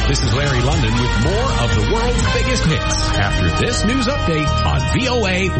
This is Larry London with more of the world's biggest hits after this news update on VOA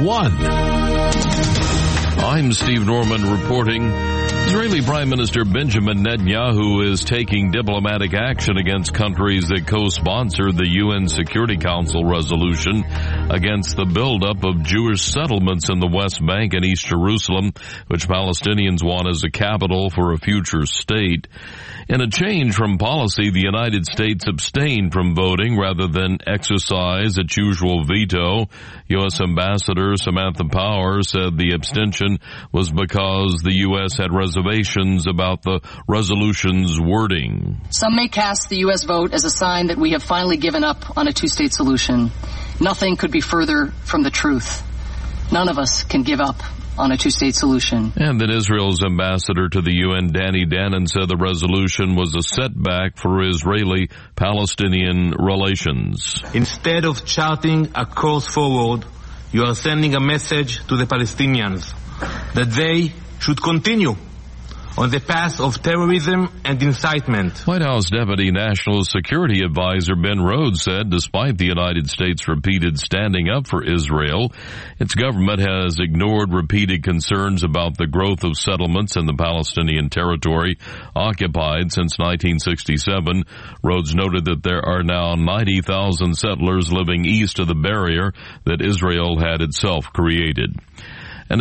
1. I'm Steve Norman reporting. Israeli Prime Minister Benjamin Netanyahu is taking diplomatic action against countries that co-sponsored the UN Security Council resolution against the buildup of Jewish settlements in the West Bank and East Jerusalem, which Palestinians want as a capital for a future state. In a change from policy, the United States abstained from voting rather than exercise its usual veto. U.S. Ambassador Samantha Power said the abstention was because the U.S. had reservations about the resolution's wording. Some may cast the U.S. vote as a sign that we have finally given up on a two-state solution. Nothing could be further from the truth. None of us can give up on a two-state solution. And then Israel's ambassador to the UN, Danny Danon, said the resolution was a setback for Israeli-Palestinian relations. Instead of charting a course forward, you are sending a message to the Palestinians that they should continue on the path of terrorism and incitement. White House Deputy National Security Advisor Ben Rhodes said despite the United States' repeated standing up for Israel, its government has ignored repeated concerns about the growth of settlements in the Palestinian territory occupied since 1967. Rhodes noted that there are now 90,000 settlers living east of the barrier that Israel had itself created. An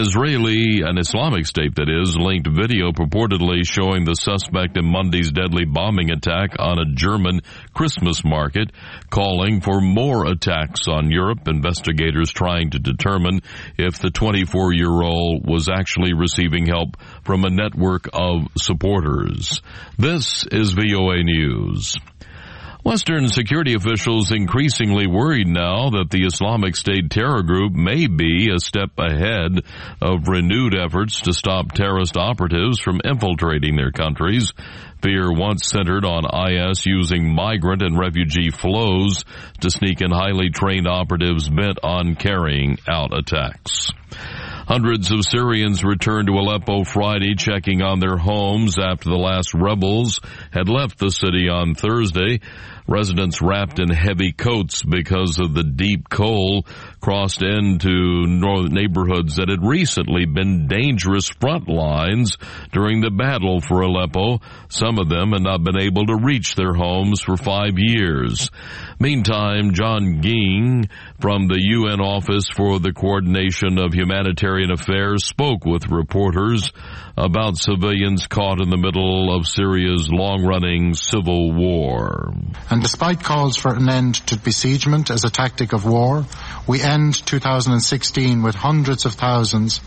Islamic State that is, linked video purportedly showing the suspect in Monday's deadly bombing attack on a German Christmas market, calling for more attacks on Europe. Investigators trying to determine if the 24-year-old was actually receiving help from a network of supporters. This is VOA News. Western security officials increasingly worried now that the Islamic State terror group may be a step ahead of renewed efforts to stop terrorist operatives from infiltrating their countries. Fear once centered on IS using migrant and refugee flows to sneak in highly trained operatives bent on carrying out attacks. Hundreds of Syrians returned to Aleppo Friday, checking on their homes after the last rebels had left the city on Thursday. Residents wrapped in heavy coats because of the deep cold crossed into northern neighborhoods that had recently been dangerous front lines during the battle for Aleppo. Some of them had not been able to reach their homes for 5 years. Meantime, John Ging from the UN Office for the Coordination of Humanitarian Affairs spoke with reporters about civilians caught in the middle of Syria's long-running civil war. And despite calls for an end to besiegement as a tactic of war, we end 2016 with hundreds of thousands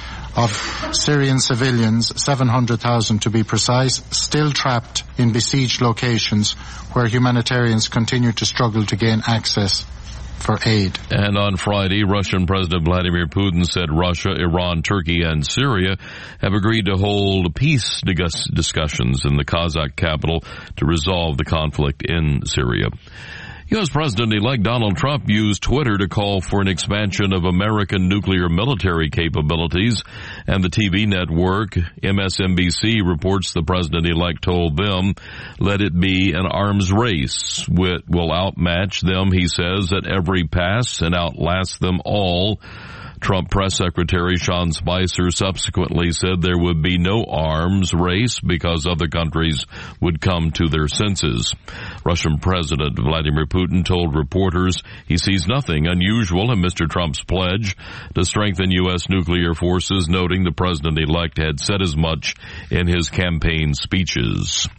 of Syrian civilians, 700,000 to be precise, still trapped in besieged locations where humanitarians continue to struggle to gain access for aid. And on Friday, Russian President Vladimir Putin said Russia, Iran, Turkey, and Syria have agreed to hold peace discussions in the Kazakh capital to resolve the conflict in Syria. U.S. President-elect Donald Trump used Twitter to call for an expansion of American nuclear military capabilities, and the TV network MSNBC reports the president-elect told them, let it be an arms race. It will outmatch them, he says, at every pass and outlast them all. Trump Press Secretary Sean Spicer subsequently said there would be no arms race because other countries would come to their senses. Russian President Vladimir Putin told reporters he sees nothing unusual in Mr. Trump's pledge to strengthen U.S. nuclear forces, noting the president-elect had said as much in his campaign speeches.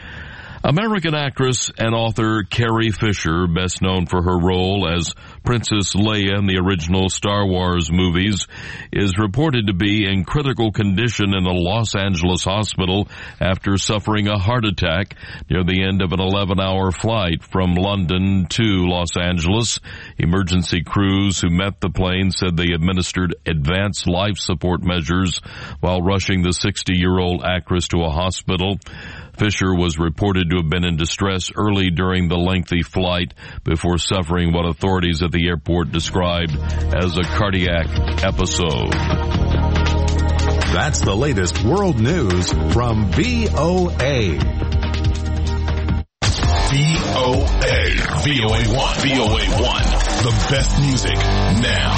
American actress and author Carrie Fisher, best known for her role as Princess Leia in the original Star Wars movies, is reported to be in critical condition in a Los Angeles hospital after suffering a heart attack near the end of an 11-hour flight from London to Los Angeles. Emergency crews who met the plane said they administered advanced life support measures while rushing the 60-year-old actress to a hospital. Fisher was reported to have been in distress early during the lengthy flight before suffering what authorities at the airport described as a cardiac episode. That's the latest world news from VOA. VOA1. VOA1. The best music now.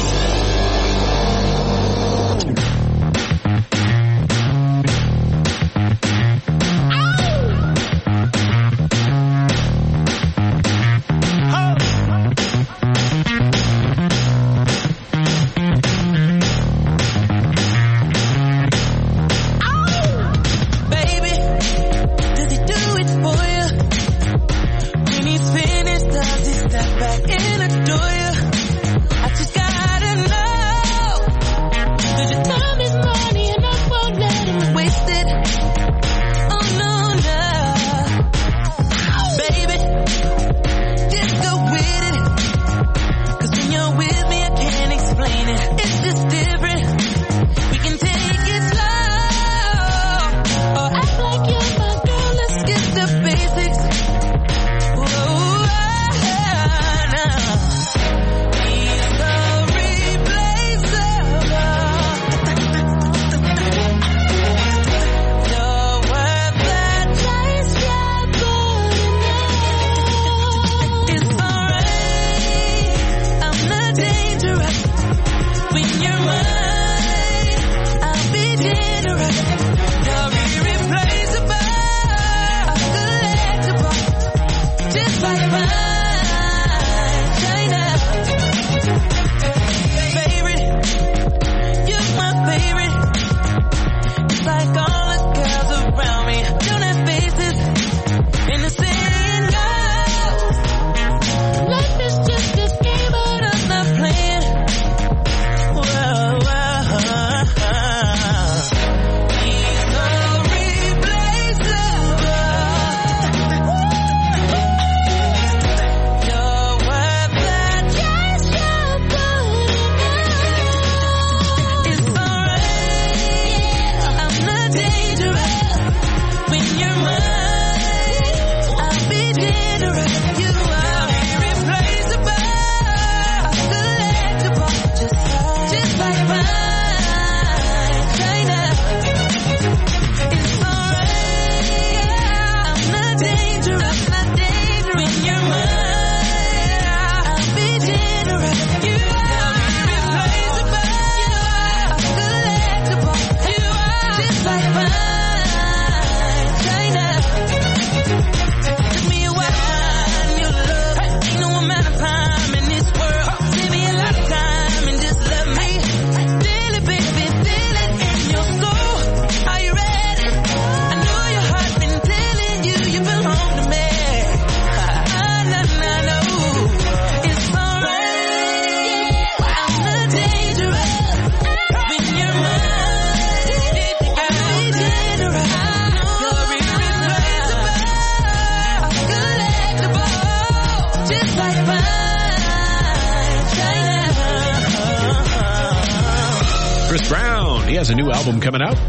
Has a new album coming out.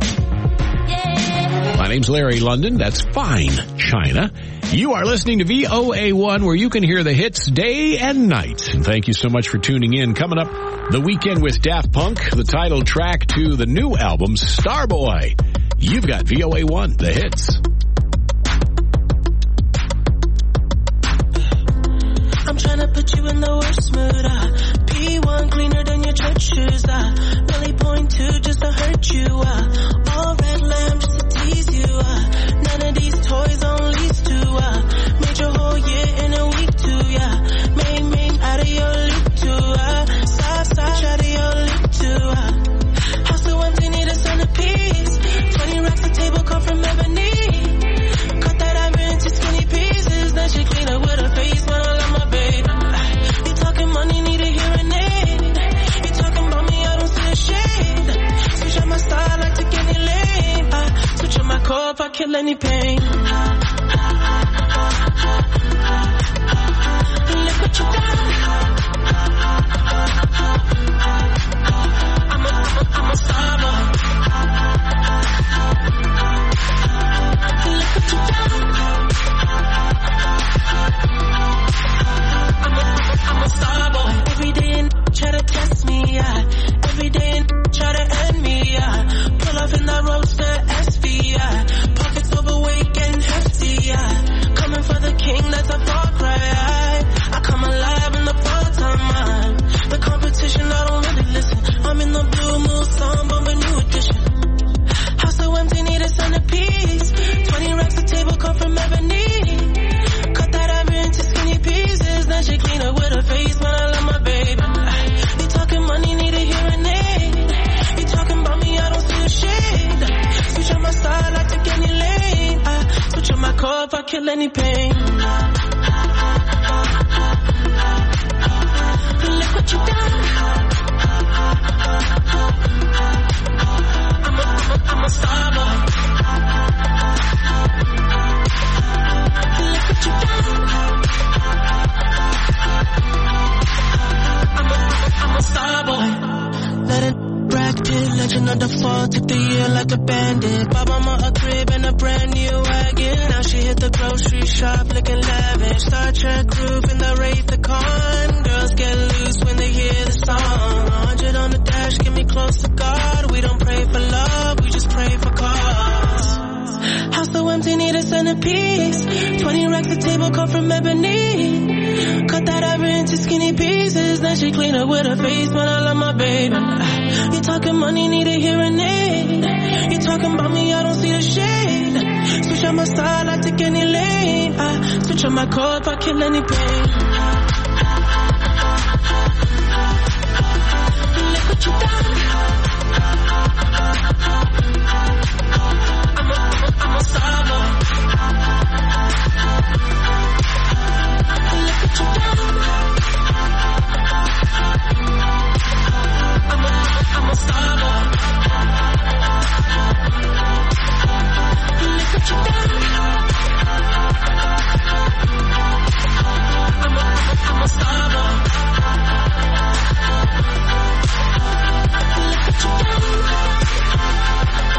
My name's Larry London. That's Fine China. You are listening to VOA1, where you can hear the hits day and night. And thank you so much for tuning in. Coming up, The Weekend with Daft Punk, the title track to the new album, Starboy. You've got VOA1, the hits. I'm trying to put you in the worst mood. P1 cleaner than your church shoes. Really point to just to hurt you. All red lamb just to tease you. None of these toys on lease to. Made your whole year in a week too. Main out of your loop too. Side out of your loop too. House so empty, need a centerpiece. 20 racks a table come from ebony. Cut that ivory into skinny pieces. Then she clean up with her face, but I love my baby. You talking money, need a hearing aid. You talking about me, I don't see a shade. Switch up my style like to get kill any pain. Look what you done. I'm a star boy. Look what you done. I'm a star boy. Let it Brad Pitt, legend of the fall, took the year like a bandit. Bought mama a crib and a brand new wagon. Now she hit the grocery shop looking lavish. Star Trek roof in the Wraith the Con. Girls get loose when they hear the song. 100 on the dash, get me close to God. We don't pray for love, we just pray for cause. House so empty, need a centerpiece. 20 racks of table cut from ebony. Cut that ever into skinny pieces. Then she clean up with her face, but I love my baby. You talking money, need a hearing aid. You talking about me, I don't see the shade. Switch on my side, I take any lane. I switch on my code, I kill any pain. Look what you done. I'm a star boy. Look what you done. I'm a star boy. Look what you done. I'm a star boy. Look what you done.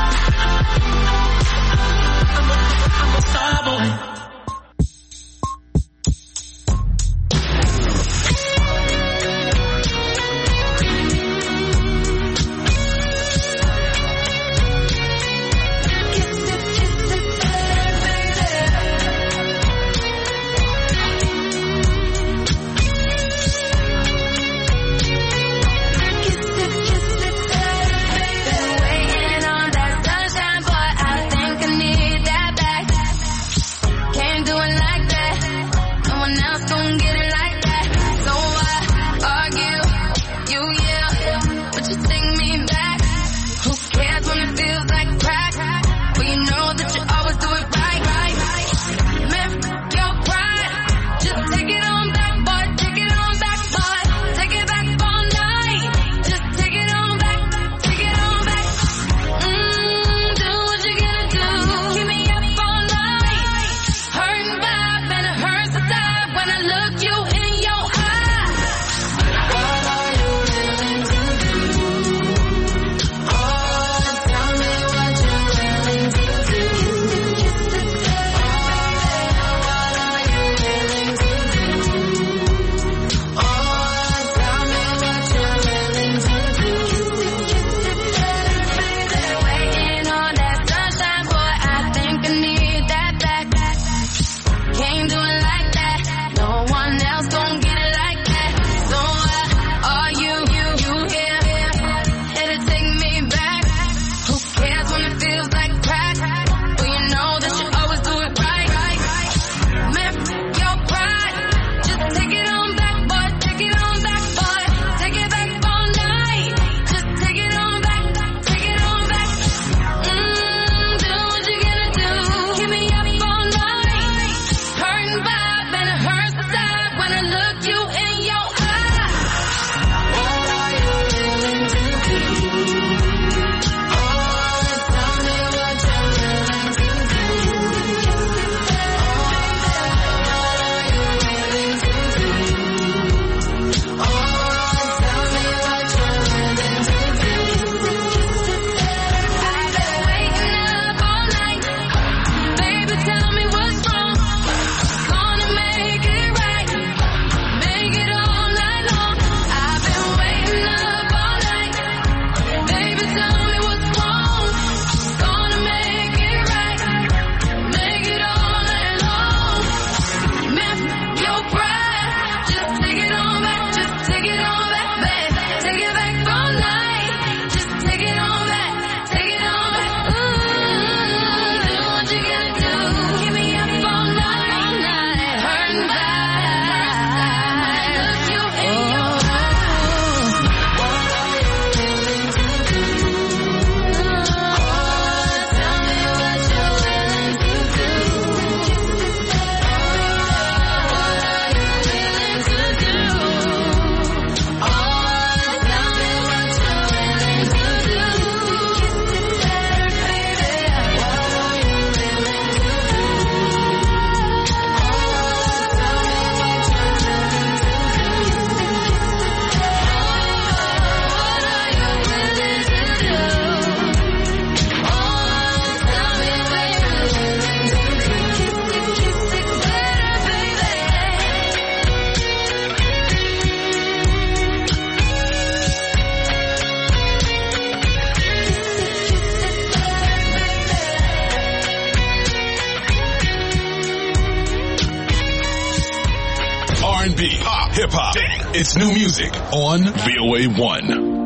R&B, pop, hip-hop. It's new music on VOA1.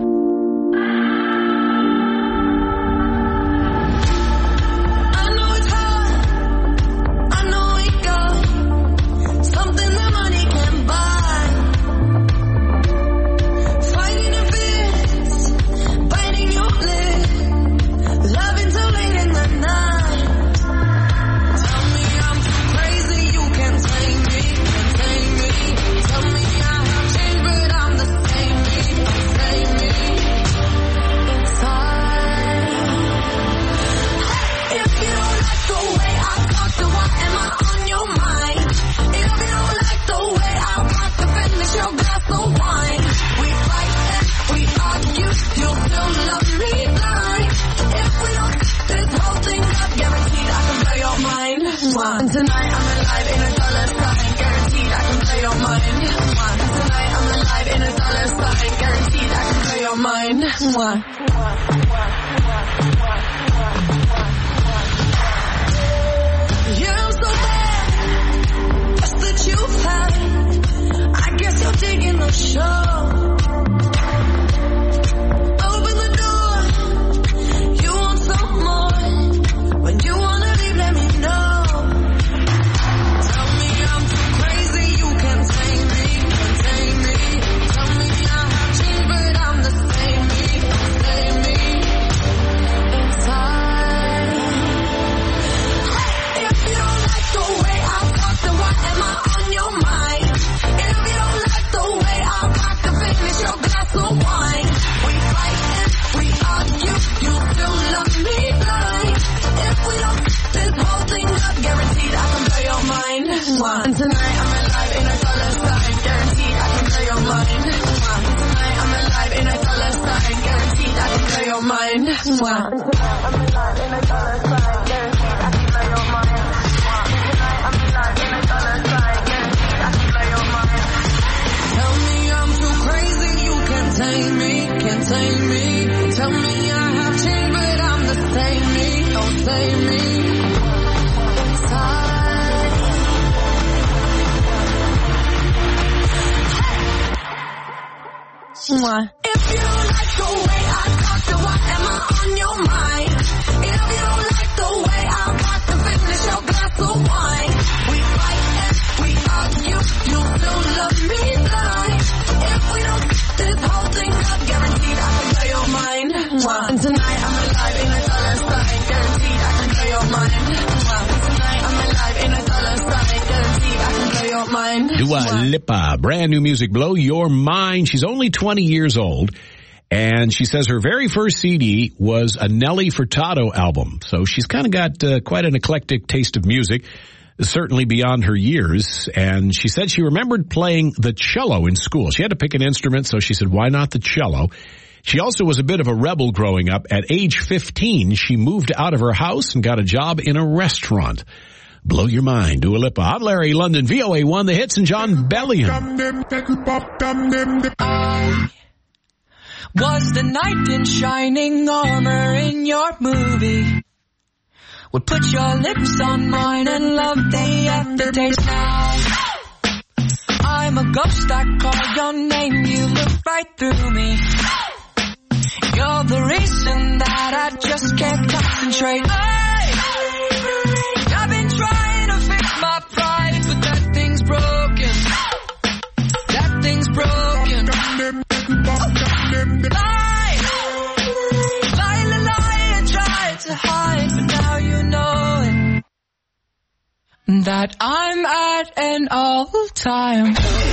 Tonight I'm alive in a dollar sign, guaranteed I can play your mind. Tonight I'm alive in a dollar sign, guaranteed I can play your mind. Yeah, I'm so bad, that's that you've had. I guess you're digging the show. Open the door, you want some more. When you wanna leave, let me know. And tonight I'm alive in a dollar sign, guaranteed I can play your mind. Tonight I'm alive in a dollar sign, guaranteed I can play your mind. Tonight I'm alive in a dollar sign, guaranteed I can play your mind. Tonight I'm alive in a dollar sign, guaranteed I can play your mind. Tell me I'm too crazy, you can't tame me, can't tame me. Tell me I have changed, but I'm the same me, don't save me. If you don't like the way I talk, then why am I on your mind? If you don't like the way I rock, then finish your glass of wine. We fight and we argue, you still love me blind. If we don't this whole thing up, guaranteed I can play your mind. And tonight I'm alive in a dollar sign, guaranteed I can play your mind. Tonight I'm alive in a dollar sign, guaranteed I can play your mind. Dua Lipa, brand new music, Blow Your Mind. She's only 20 years old, and she says her very first CD was a Nelly Furtado album. So she's kind of got quite an eclectic taste of music, certainly beyond her years. And she said she remembered playing the cello in school. She had to pick an instrument, so she said, why not the cello? She also was a bit of a rebel growing up. At age 15, she moved out of her house and got a job in a restaurant. Blow Your Mind, Dua Lipa. I'm Larry London, VOA1, The Hits, and John Bellion. I was the knight in shining armor in your movie. Would put your lips on mine and love the aftertaste now. I'm a ghost, I call your name, you look right through me. You're the reason that I just can't concentrate. I've been trying to fix my pride, but that thing's broken. That thing's broken. Lie, I tried to hide, but now you know it. That I'm at an all-time.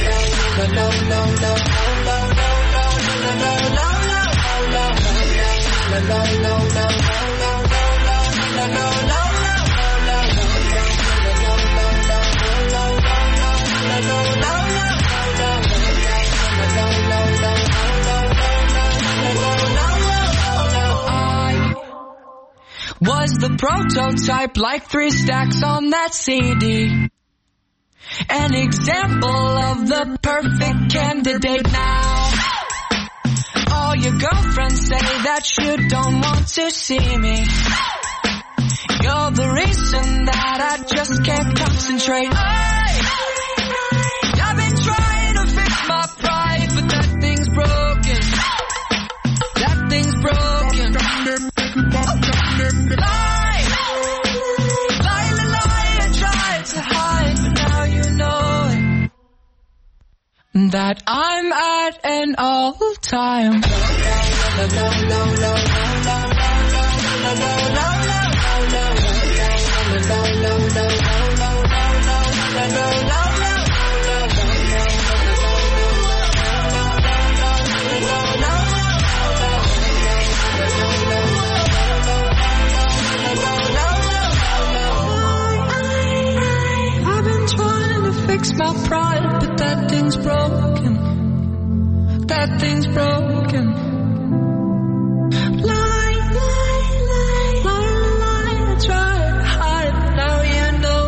Was the prototype, like 3 stacks on that CD. An example of the perfect candidate now. All your girlfriends say that you don't want to see me. You're the reason that I just can't concentrate. I've been trying Nothing's broken. Lie, I tried to hide, but now you know it. That I'm at an all-time. I've been trying to fix my pride, but that thing's broken. That thing's broken. Lie, I try to hide, but now you know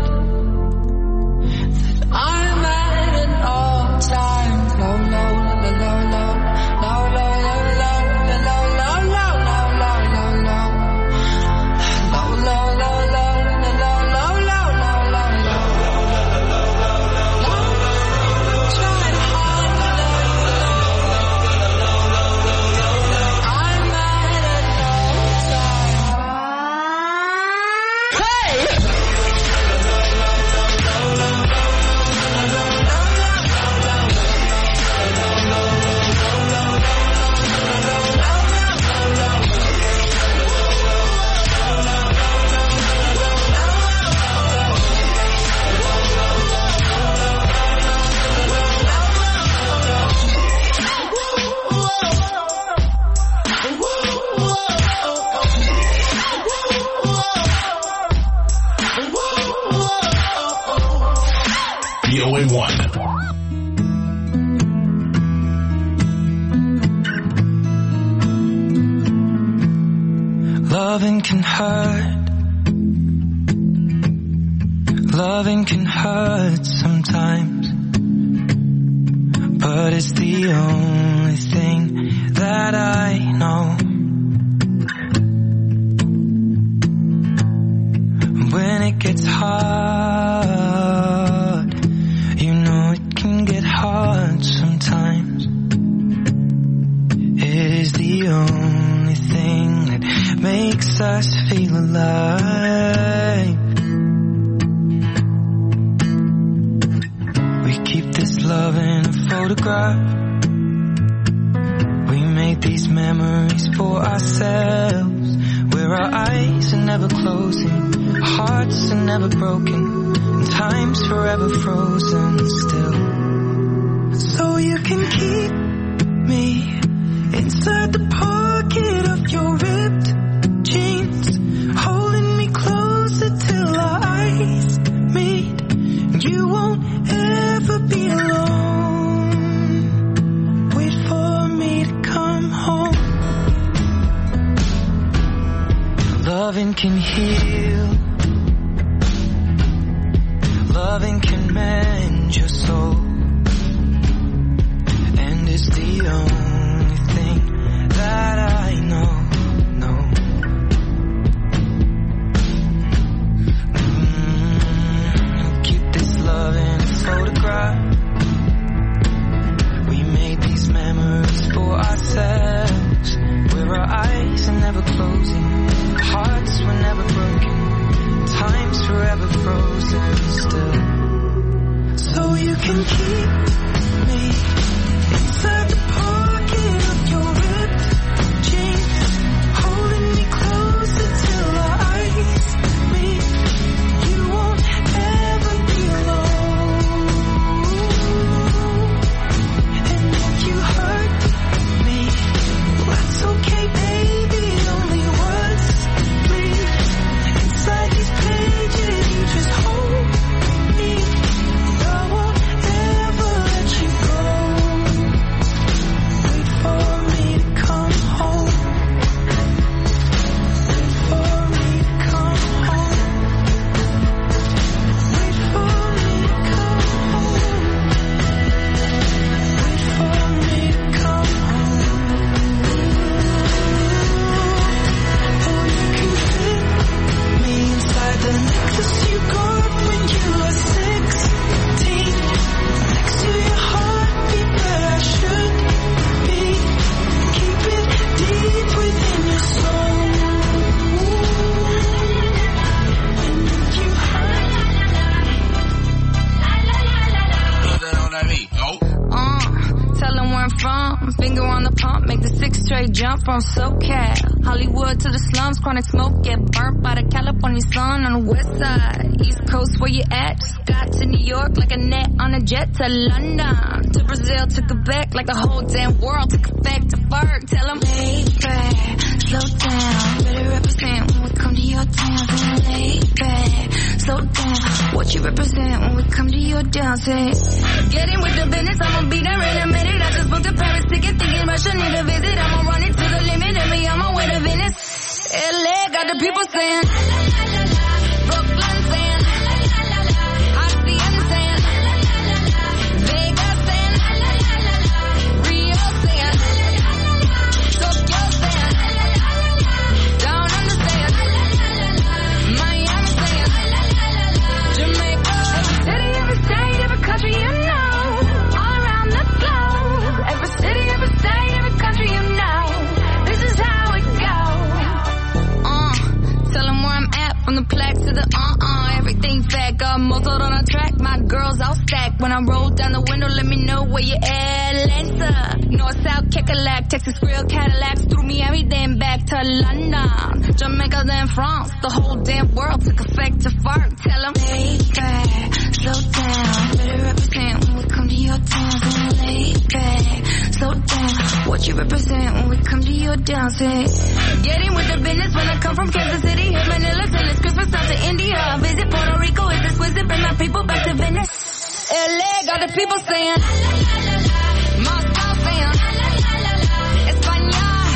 it. That I'm at an all-time low, low, low, low, low, low, low, low, low, low, low, low, low, low, low, low, low, low, low, VOA1. Loving can hurt. Loving can hurt sometimes, but it's the only thing that I know. When it gets hard, you know it can get hard sometimes. It is the only thing that makes us feel alive. We keep this love in a photograph. We made these memories for ourselves, where our eyes are never closing, hearts are never broken, and time's forever frozen still. So you can keep me inside the pocket of your ripped jeans, holding me closer till our eyes meet. You won't ever be alone. Wait for me to come home. Loving can heal. Loving can mend your soul, and it's the only thing that I know. Keep this love in a photograph. We made these memories for ourselves, where our eyes are never closing, hearts were never broken, time's forever frozen still. So you can keep me inside the pocket of your ripped jeans, holding me closer till our eyes meet. You won't ever be alone. And if you hurt me, that's okay, baby. Only words bleed inside these pages. You just hold me. I won't ever let you go. me. Oh. Tell them where I'm from. Finger on the pump, make the 6 straight jump from SoCal. Hollywood to the slums, chronic smoke, get burnt by the California sun on the west side. East Coast, where you at? Just got to New York like a net on a jet to London. To Brazil, to Quebec, like the whole damn world took effect to Ferg. Tell them, lay back, slow down. Better represent when we come to your town. Lay back, slow down. What you represent when we come to your town? Say, get in with the business, I'ma be there in a minute. I just booked a Paris ticket, thinking Russia need a visit. I'ma run it to the limit, and me on my way to Venice. LA got the people saying, Brooklyn saying, Ocean saying, Vegas saying, Rio saying, Tokyo saying, don't understand, Miami saying, Jamaica. Every city, every state, every country, you know. Every city, every state, every country, you know. This is how it goes. Tell them where I'm at, from the plaque to the everything fat, got muzzled on a track. My girls all stacked. When I roll down the window, let me know where you at. Atlanta, North, South, Kekalak, Texas, Grill, Cadillacs, through Miami, then back to London, Jamaica, then France. The whole damn world took effect to Ferg. Tell them, lay back, slow down. Better represent when we come to your town. Lay back, slow down. What you represent when we come to your town? Say, get in with the business when I come from Kansas City. Hit Manila till it's Christmas, out to India. Visit Puerto Rico, it's exquisite. Bring my people back to Venice. LA got the people saying, Moscow saying, España,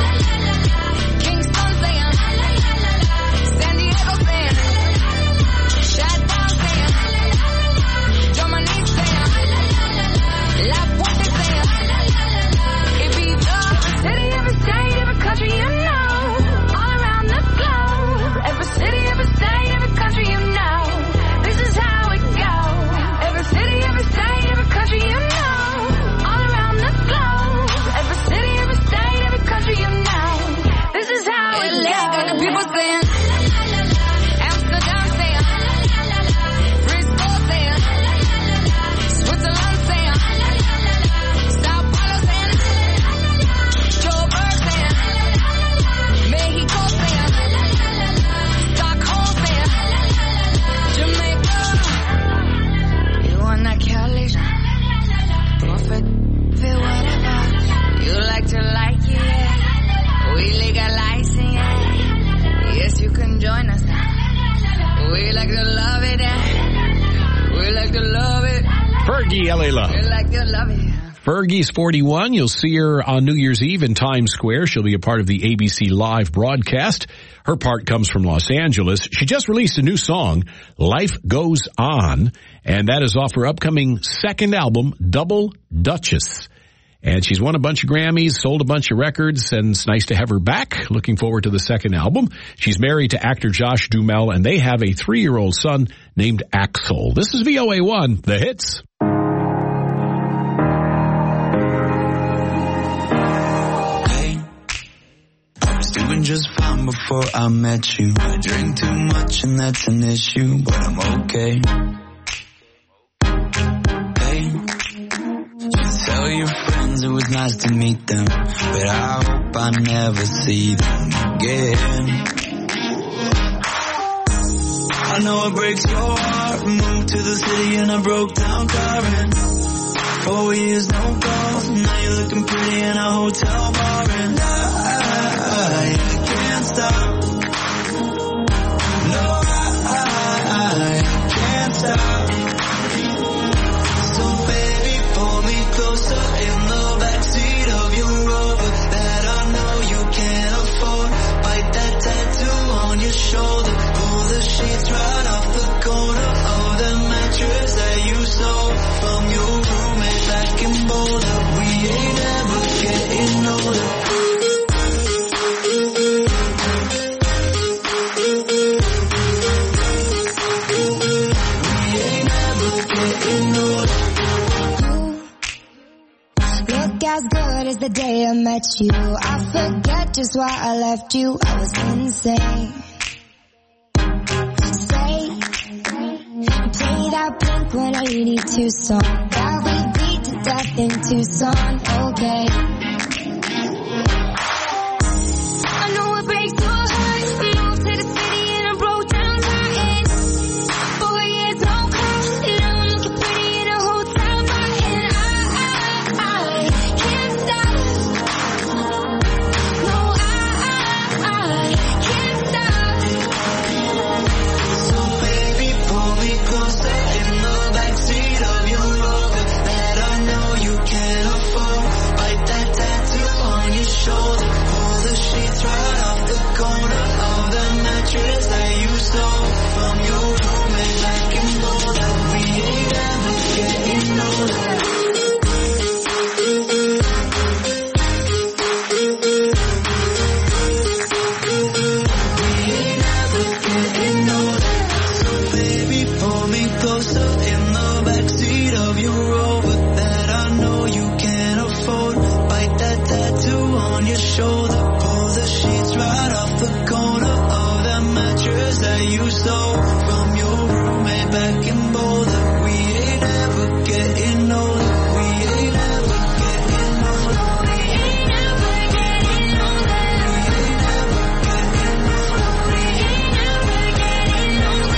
Kingston saying, San Diego saying, Chateau saying, Germany saying, La Puente saying, Ibiza. Every city, every state, every country, you know. All around the globe. Every city, every state, every country, you know. This is how it goes. Every city, every state, every country, you know. All around the globe. Every city, every state, every country, you know. This is how it goes. Got the people saying, Amsterdam saying, Frisco saying, Switzerland saying, Sao Paulo saying, Joburg saying, Mexico saying, Stockholm saying, Jamaica. You wanna Cali? Prophet, feel whatever. You like to like it, yeah. We legalizing it. Yes, you can join us now. We like to love it, yeah. We like to love it. Fergie, LA Love. We like to love it. Fergie's 41. You'll see her on New Year's Eve in Times Square. She'll be a part of the ABC Live broadcast. Her part comes from Los Angeles. She just released a new song, Life Goes On, and that is off her upcoming second album, Double Duchess. And she's won a bunch of Grammys, sold a bunch of records, and it's nice to have her back. Looking forward to the second album. She's married to actor Josh Duhamel, and they have a 3-year-old son named Axel. This is VOA1, The Hits. Doing just fine before I met you. I drink too much and that's an issue, but I'm okay. Hey, you tell your friends it was nice to meet them, but I hope I never see them again. I know it breaks your heart. Moved to the city and I broke down crying. 4 years, no calls. Now you're looking pretty in a hotel bar, and I can't stop. No, I can't stop. So baby, pull me closer in the backseat of your Rover that I know you can't afford. Bite that tattoo on your shoulder. Pull the sheets right off the corner of the mattress that you stole from your roommate back in Boulder. We ain't ever getting older. As good as the day I met you, I forget just why I left you. I was insane. Stay, play that Blink-182 song that we death in Tucson, okay. I know it breaks your heart. Moved to the city and I broke down crying. 4 years on call, and now I'm looking pretty in a hotel bar. And I can't stop. No, I can't stop. So baby, pull me closer in the backseat of your Rover that I know you can't afford. Bite that tattoo on your shoulder. Pull the sheets right off the corner of the mattress that you stole from your roommate back in Boulder. We ain't ever getting older. Pull me closer in the backseat of your Rover that I know you can't afford. Bite that tattoo on your shoulder. Pull the sheets right off the corner of that mattress that you stole from your roommate back in Boulder. We ain't ever getting older. We ain't ever getting older. We ain't ever getting older. We ain't ever getting older. We ain't ever getting older.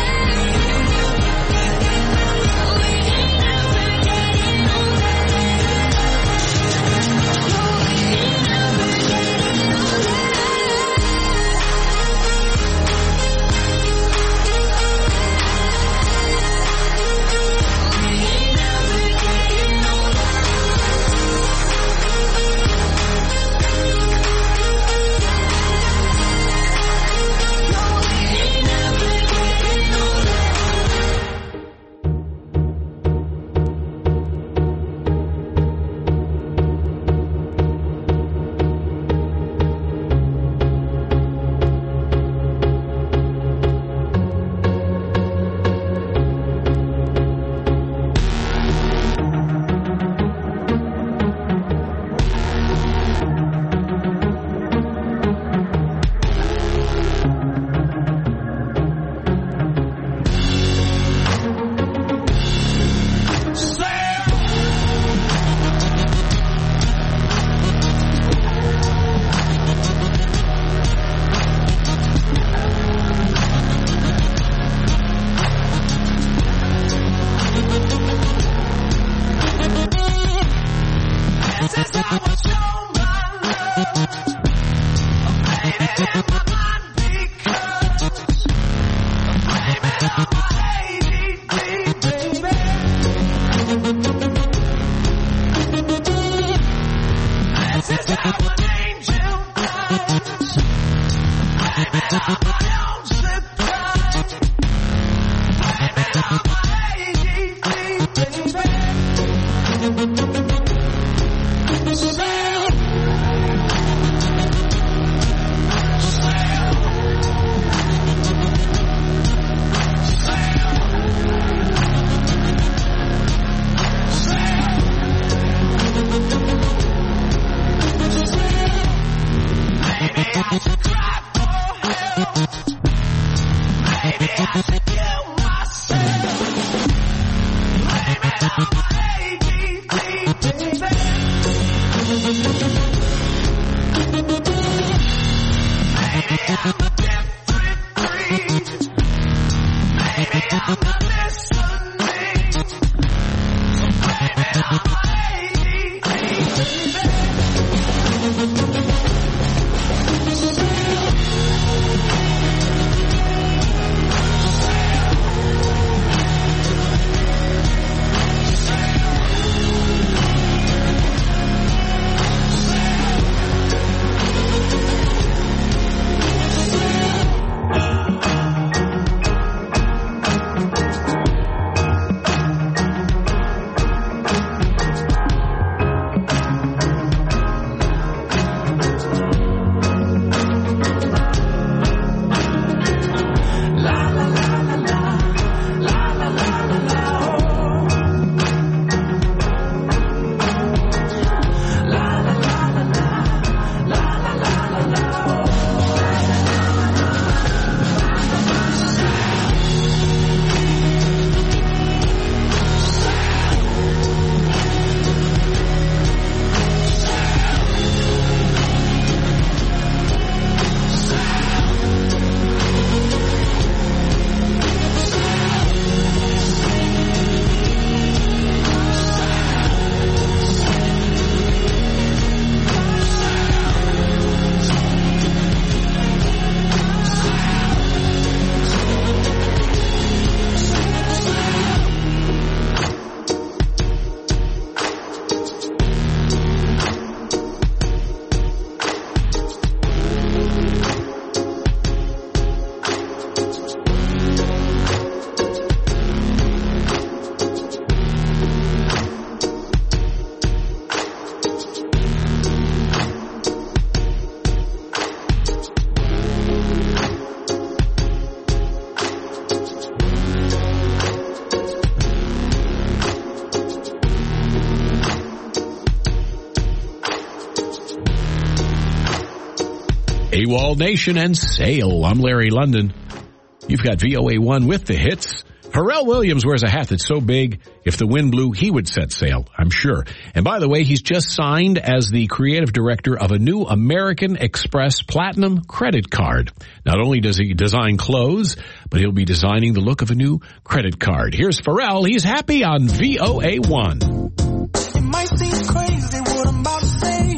AWOL Nation, and Sail. I'm Larry London. You've got VOA1 with the hits. Pharrell Williams wears a hat that's so big, if the wind blew, he would set sail, I'm sure. And by the way, he's just signed as the creative director of a new American Express Platinum credit card. Not only does he design clothes, but he'll be designing the look of a new credit card. Here's Pharrell. He's happy on VOA1. It might seem crazy what I'm about to say.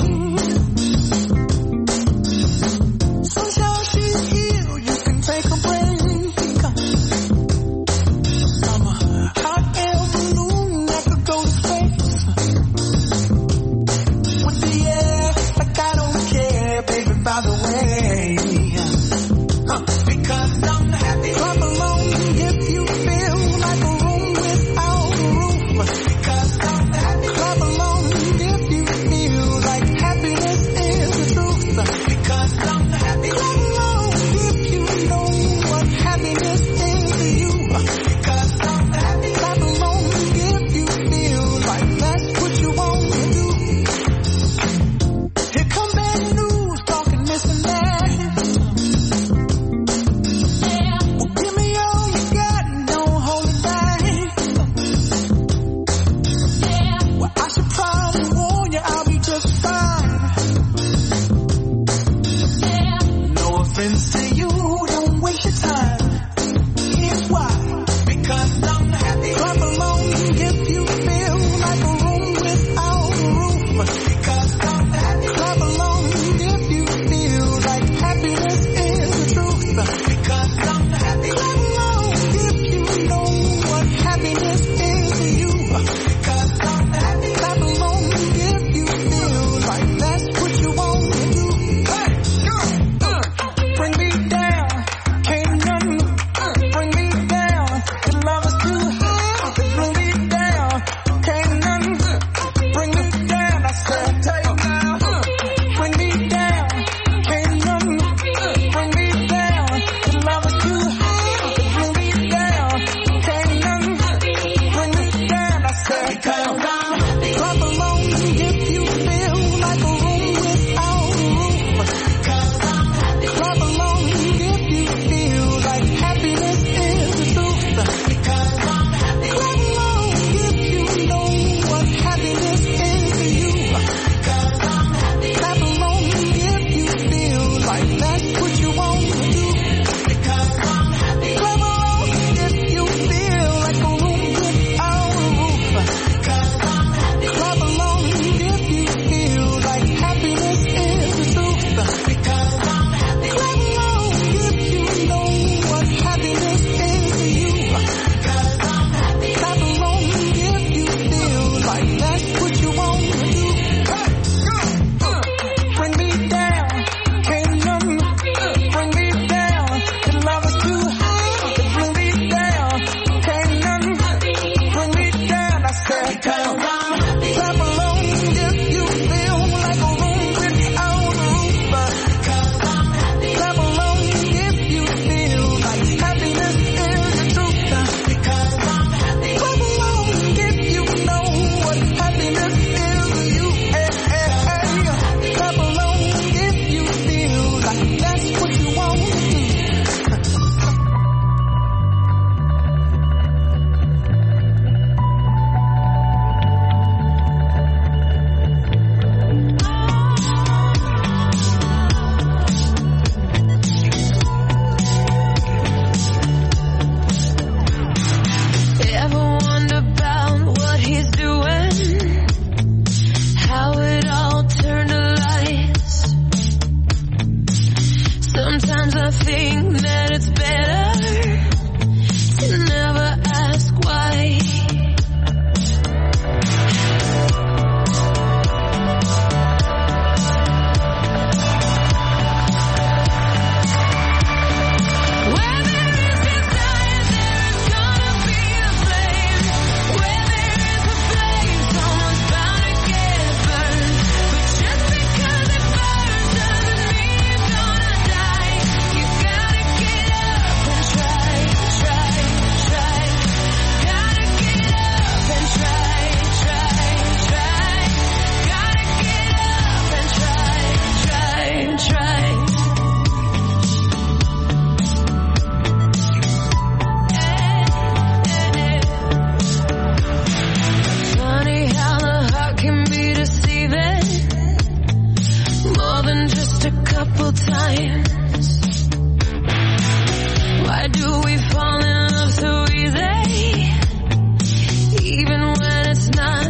Sunshine, she's here, you can take a break. I'm a hot air balloon that could go to space. With the air, like I don't care, baby, by the way. Because I'm happy. Clap along if you feel like a room without a roof. Because I'm happy. Clap along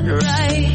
right.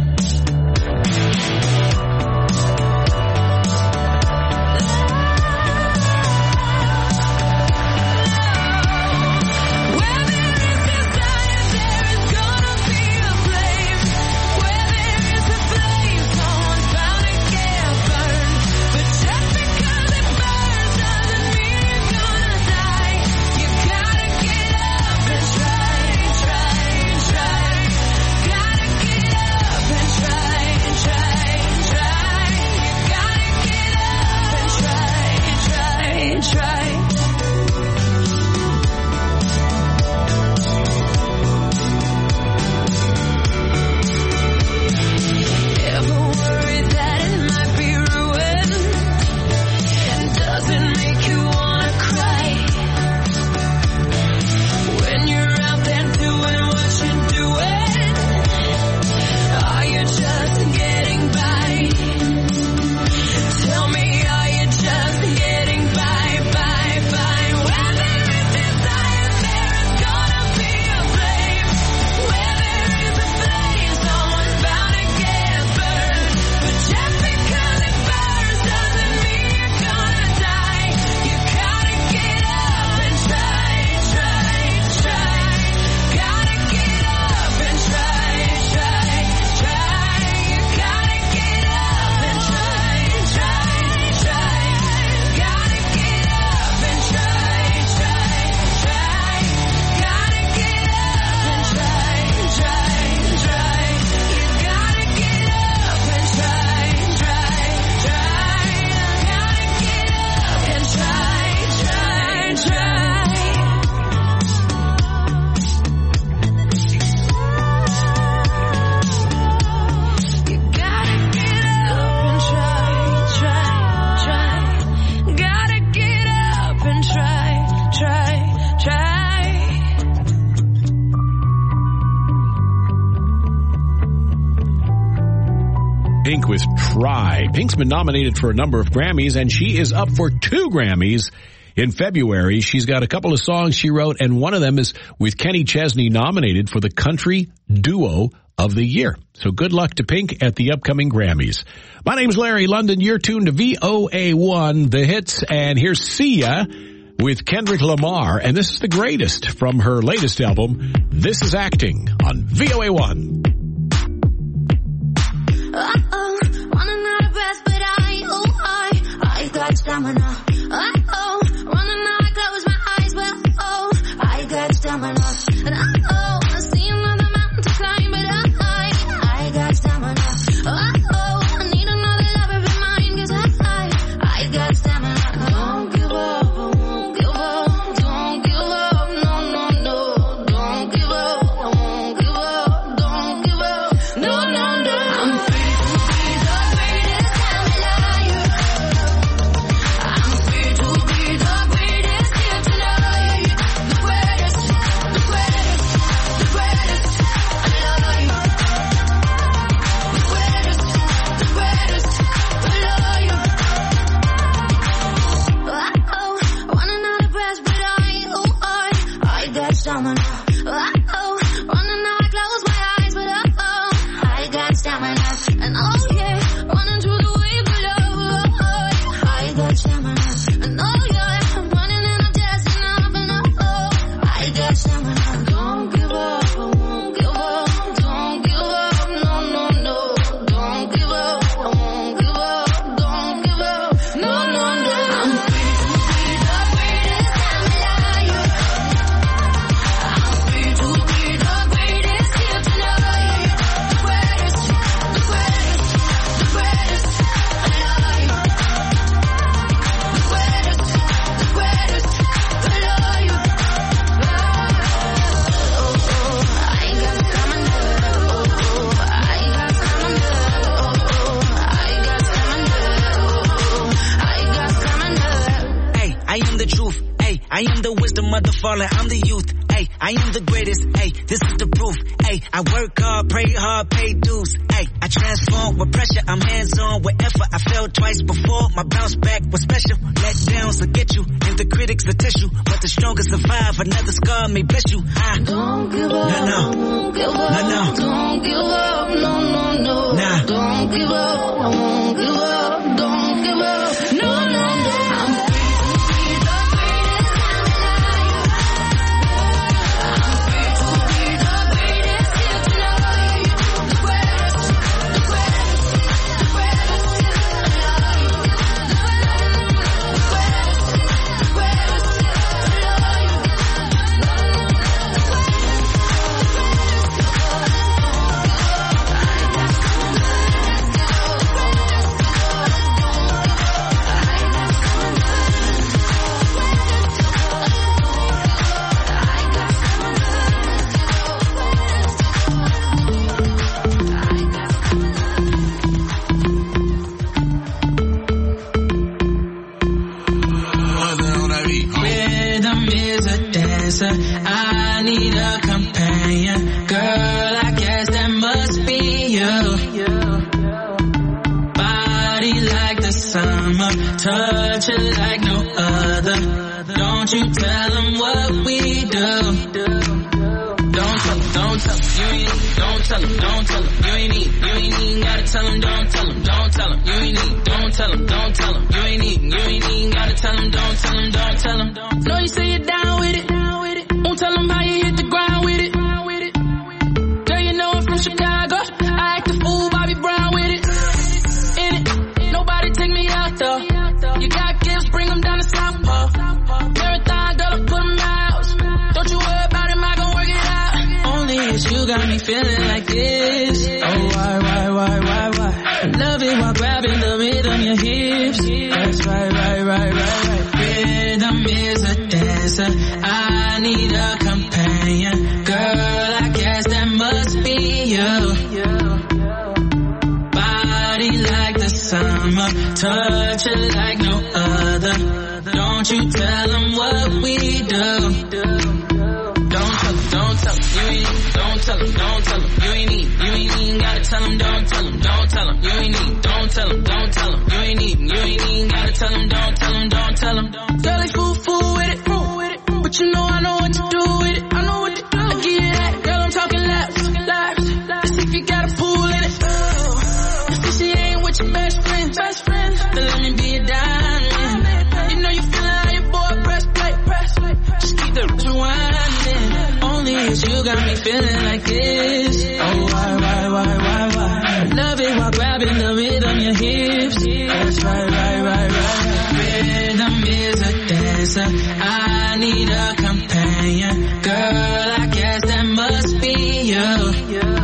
Pink with Try. Pink's been nominated for a number of Grammys, and she is up for 2 Grammys in February. She's got a couple of songs she wrote, and one of them is with Kenny Chesney, nominated for the Country Duo of the Year. So good luck to Pink at the upcoming Grammys. My name's Larry London. You're tuned to VOA1, The Hits, and here's Sia with Kendrick Lamar, and this is the greatest from her latest album, This Is Acting, on VOA1. Uh-oh, running out of breath, but I got stamina. Uh-oh, running out, I close my eyes, but I got stamina. And I see another mountain to climb, but I got stamina. I need another lover of mine, 'cause I got stamina. Don't give up, I won't give up. Don't give up, no, don't give up, I won't give up. Don't give up, no. I'm free to be the greatest, I'm a liar. I'm free to be the greatest here tonight. The greatest, the greatest, the greatest, I love you. The greatest, the greatest, I love you. Uh-oh, running out of breath, but I got stamina. Uh-oh, running out, I close my eyes, but I got stamina. And oh yeah, running through the wave of love, I got stamina. And oh yeah, I'm running and I'm dancing up, and I got stamina. Don't give up, I won't give up. Don't give up, no, don't give up, I won't give up. Don't give up, no. I'm free to be the greatest, I'm a liar. I'm free to be the greatest here tonight. The greatest, the greatest, the greatest, I love you. The greatest, the greatest, I love you. I got stamina. I got stamina. I got stamina. Hey, I am the truth. Hey, I am the wisdom of the fallen. I'm the youth. Hey, I am the greatest. Hey, this is the proof. Hey, I work hard, pray hard, pay dues. Hey, I transform with pressure. I'm hands-on with effort. I failed twice before. My bounce back was special. Let downs will get you, and the critics a tissue. But the strongest survive. Another scar may bless you. Don't give up, No. won't give up. No. Don't give up. dancer. I need a companion. Girl, I guess that must be you. Body like the summer, touch it like no other. Don't you tell them what we do. Don't tell them, don't tell them, you ain't need, don't tell them, don't tell them, you ain't need, gotta tell them, don't tell them, don't tell them, you ain't need, don't tell them, don't tell them, you ain't need, gotta tell them, don't tell them, don't tell them. Know you say you're down with it, won't tell them how you hit the ground with it. Girl, you know I'm from Chicago, I act a fool, Bobby Brown with it. In it, nobody take me out though. You got gifts, bring them down to South Pole. Marathon, girl, I put them out. Don't you worry about it, I gon' work it out. Only it's you got me feeling like this. Oh, why? I love it while grabbing the rhythm, your hips. That's right. Rhythm is a dancer. I need a companion. Girl, I guess that must be you. Body like the summer, touch it like no other. Don't you tell them what we do. Don't tell them, don't tell them, you ain't need, don't tell them, don't tell them, you ain't need, gotta tell them, don't tell them, don't tell them, you ain't need, don't tell them, don't tell them, you ain't need, gotta tell them, don't tell them, don't tell them. Girl, they fool with it, but you know I know what to do with it, I know what to do. I give you that, girl, I'm talking laps. Let's see if you got a pool in it. See she ain't with your best friend, then let me be a diamond. You know you feeling how your boy press play. Just keep the rewinding. Only it's you got me feeling like this. Oh, why? Love it while grabbing the rhythm, your hips. That's right. Rhythm is a dancer. I need a companion. Girl, I guess that must be you.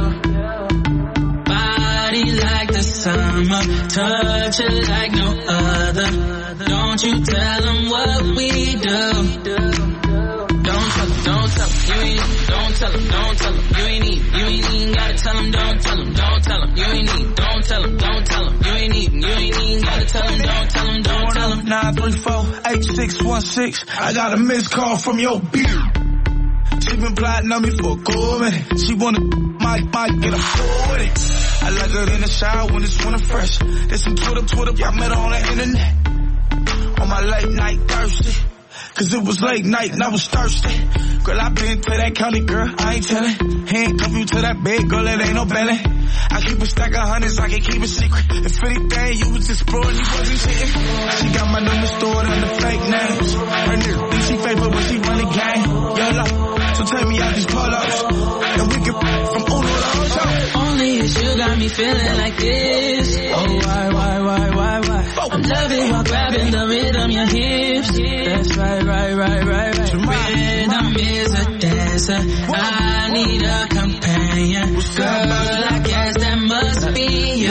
Body like the summer, touch it like no other. Don't you tell them what we do. Don't tell them, don't tell them, you ain't need, don't tell them, don't tell them, you ain't need, gotta tell them, don't tell them, don't tell them, you ain't need, don't tell them, don't tell them, you ain't need, gotta tell them, don't tell them, don't tell them. 934-8616, I got a missed call from your beard. She been plotting on me for a cool minute. She wanna might get a fool with it. I like her in the shower when it's winter fresh. There's some Twitter, I met her on the internet. On my late night thirsty. Cause it was late night and I was thirsty. Girl, I been to that county, girl, I ain't tellin'. Handcuff you to that bed, girl, it ain't no belly. I keep a stack of hundreds, I can keep it secret. If anything, you was exploring, you wasn't cheating. She got my number stored under fake names. Her nigga think she favorite when she run the game. Yellow, so take me out these pull-ups. And we can from Uno to Ocho. Only it's you got me feeling like this. Oh, why? I love it while grabbing the rhythm, your hips. That's right. Rhythm is a dancer. I need a companion. Girl, I guess that must be you.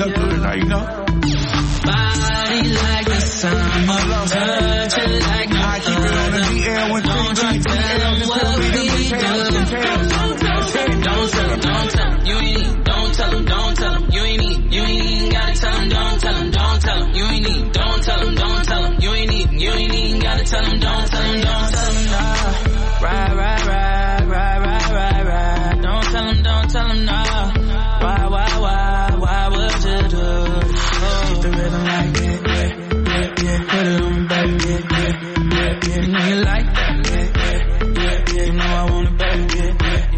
Body like the summer, touch it like no other. Don't you tell them what we do. Don't tell them, you ain't need, don't tell them, you ain't need, gotta tell them, don't tell them, you ain't need, don't tell them, you ain't need, gotta tell them, don't tell them, nah. Right. Don't tell them, nah. Why would you do? Keep the rhythm like that, yeah. Put it on me, baby, yeah. You know you like that, yeah. You know I want it, baby, yeah.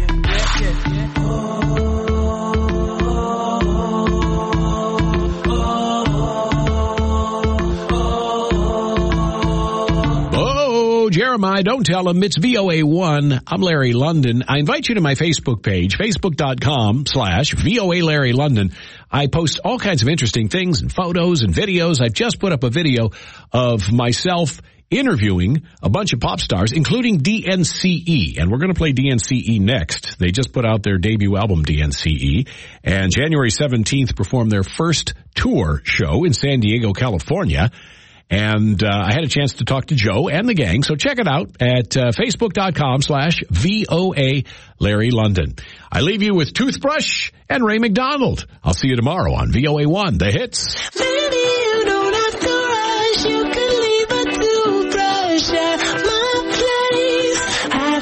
Jeremiah, don't tell them. It's VOA1. I'm Larry London. I invite you to my Facebook page, facebook.com/VOA Larry London. I post all kinds of interesting things and photos and videos. I've just put up a video of myself interviewing a bunch of pop stars, including DNCE. And we're going to play DNCE next. They just put out their debut album, DNCE. And January 17th performed their first tour show in San Diego, California. And I had a chance to talk to Joe and the gang, so check it out at facebook.com/VOA Larry London. I leave you with Toothbrush and Ray McDonald. I'll see you tomorrow on VOA1, The Hits. Maybe you don't have to rush, you can leave a toothbrush at my place.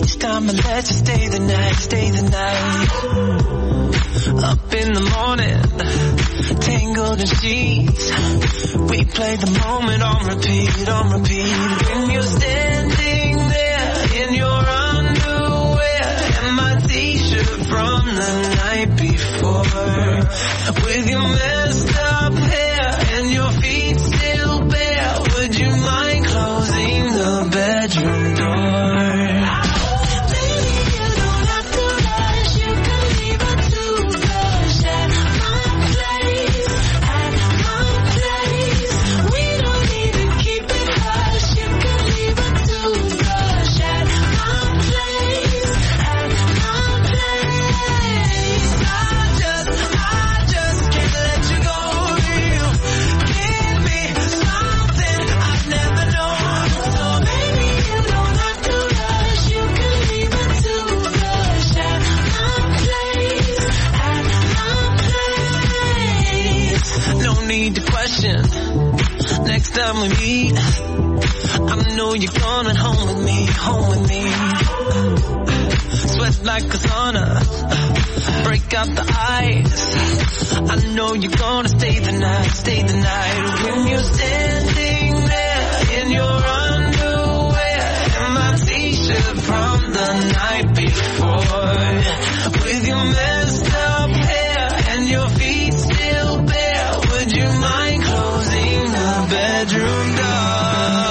each time I let you stay the night, stay the night. Up in the morning, tangled in sheets. We play the moment on repeat, on repeat. When you're standing there in your underwear and my t-shirt from the night before, with your messed up hair and your feet still bare, would you mind closing the bedroom door? Need to question. Next time we meet, I know you're coming home with me, home with me. Sweat like a sauna, break out the ice. I know you're gonna stay the night, stay the night. When you're standing there in your underwear and my t-shirt from the night before, with your messed up hair and your feet still bare, would you mind closing the bedroom door?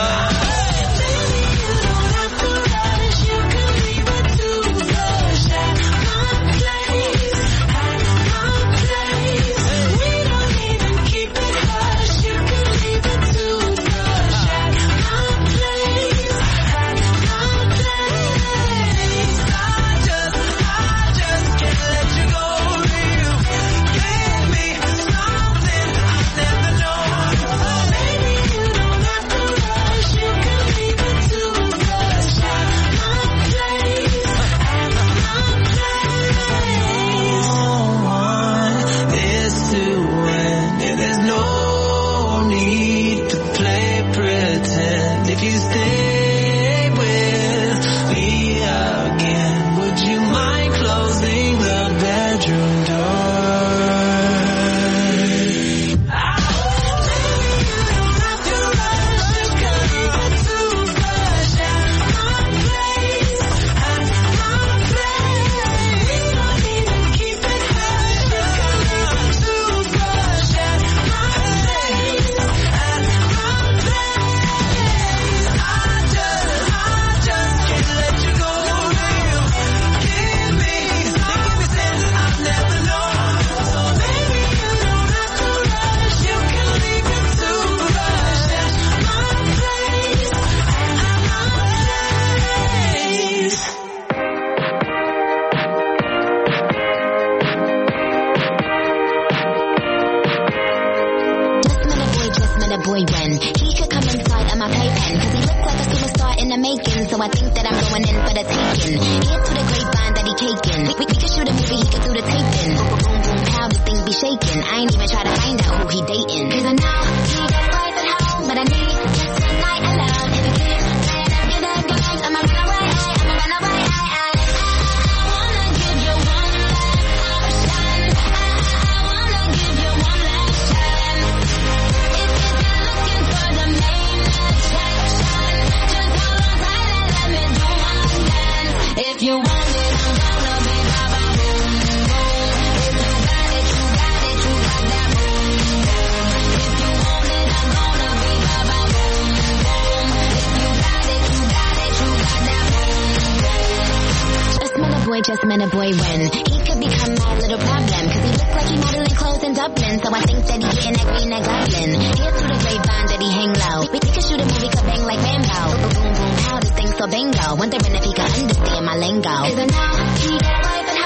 Just met a boy when he could become my little problem, cause he looks like he modeling clothes in Dublin, so I think that he getting that green, that goblin. Here's through the grapevine that he hang low. We could shoot a movie, could bang like Rambo. Boom boom, how this thing so bingo, wondering if he could understand my lingo. Cause I know he got a wife and